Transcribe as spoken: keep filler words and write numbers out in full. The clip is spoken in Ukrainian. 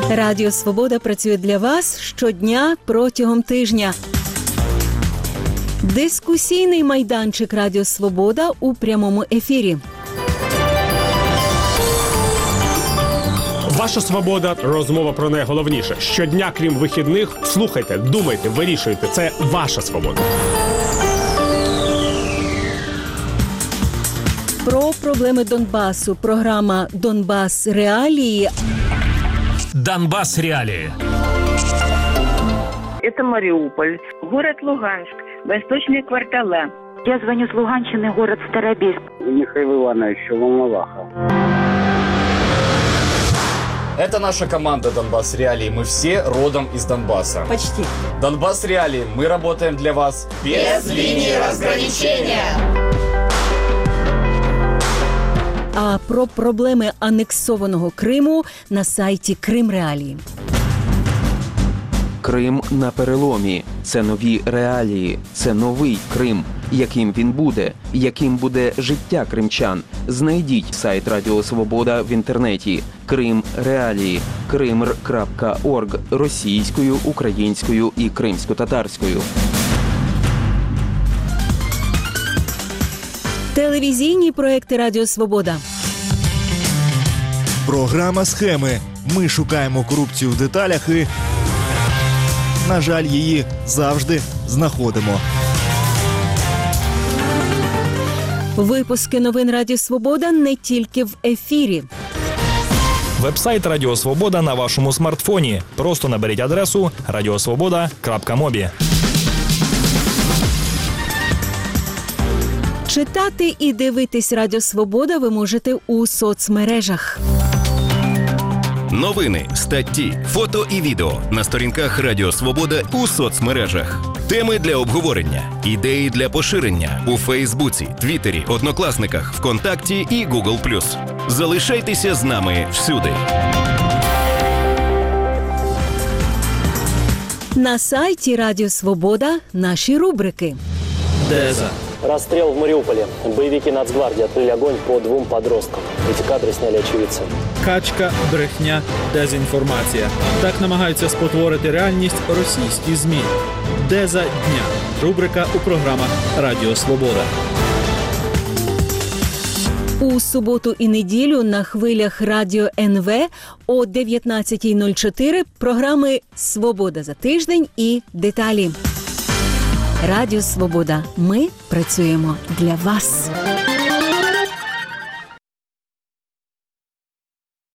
Радіо Свобода працює для вас щодня протягом тижня. Дискусійний майданчик Радіо Свобода у прямому ефірі. Ваша свобода – розмова про найголовніше. Щодня, крім вихідних, слухайте, думайте, вирішуйте. Це ваша свобода. Про проблеми Донбасу. Програма «Донбас. Реалії». Донбас. Реалии. Это Мариуполь, город Луганск, восточные кварталы. Я звоню с Луганщины, город Старобельск. Михаил Иванович, Волноваха. Это наша команда «Донбас Реалии». Мы все родом из Донбасса. Почти. «Донбас Реалии». Мы работаем для вас без линии разграничения. А про проблеми анексованого Криму на сайті Крим Реалії. Крим на переломі. Це нові реалії. Це новий Крим. Яким він буде? Яким буде життя кримчан? Знайдіть сайт Радіо Свобода в інтернеті. Крим Реалії. кримр крапка орг російською, українською і кримсько-татарською. Телевізійні проекти Радіо Свобода. Програма «Схеми». Ми шукаємо корупцію в деталях і, на жаль, її завжди знаходимо. Випуски новин Радіо Свобода не тільки в ефірі. Веб-сайт Радіо Свобода на вашому смартфоні. Просто наберіть адресу радіосвобода крапка мобі. Читати і дивитись Радіо Свобода ви можете у соцмережах. Новини, статті, фото і відео на сторінках Радіо Свобода у соцмережах. Теми для обговорення, ідеї для поширення у Фейсбуці, Твіттері, Однокласниках, ВКонтакті і Гугл плюс. Залишайтеся з нами всюди. На сайті Радіо Свобода наші рубрики. Деза. Расстрел в Мариуполе. Боевики Нацгвардии открыли огонь по двум подросткам. Эти кадры сняли очевидцы. Качка, брехня, дезінформація. Так намагаються спотворити реальність російські ЗМІ. Деза дня. Рубрика у програмах Радіо Свобода. У суботу і неділю на хвилях Радіо ен ве о дев'ятнадцятій нуль чотири програми «Свобода за тиждень» і «Деталі». Радіо Свобода. Ми працюємо для вас.